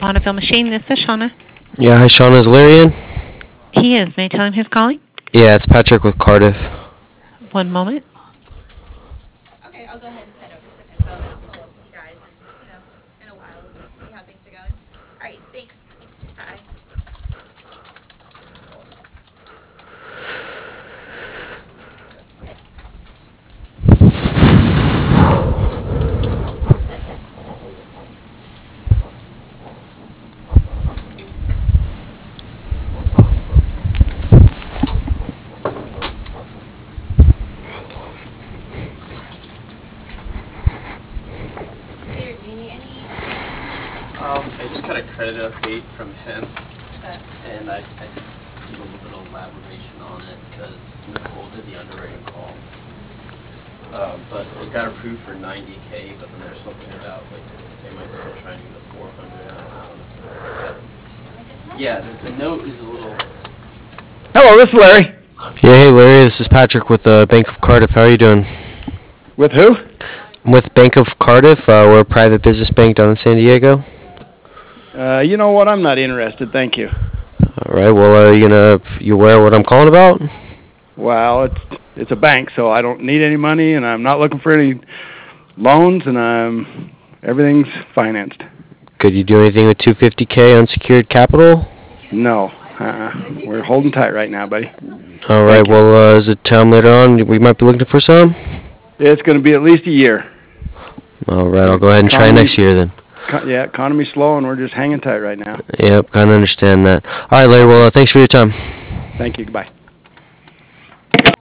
Bonneville Machine. This is Shauna. Yeah, hi Sean, is Larry in? He is. May I tell him who's calling? Yeah, it's Patrick with Cardiff. One moment. Okay, I'll go ahead and send over some info and I'll follow up with you guys in a while and see how things are going. All right, thanks. Bye. Peter, do you need any I just got a credit update from him, Okay. and I just need a little bit of elaboration on it because Nicole did the underwriting call. But it got approved for 90K, but then there's something about like they might still try and do the 400. Yeah, the note is a little. Hello, this is Larry. Yeah, hey Larry, this is Patrick with Bank of Cardiff. How are you doing? With who? I'm with Bank of Cardiff. We're a private business bank down in San Diego. You know what? I'm not interested, thank you. All right. Well, you aware of what I'm calling about? Well, it's a bank, so I don't need any money, and I'm not looking for any loans, and everything's financed. Could you do anything with 250K unsecured capital? No, we're holding tight right now, buddy. All right. Well, is it time later on we might be looking for some? It's going to be at least a year. All right. I'll go ahead and try next year then. Yeah, economy's slow, and we're just hanging tight right now. Yep. Kind of understand that. All right, Larry. Well, thanks for your time. Thank you. Goodbye.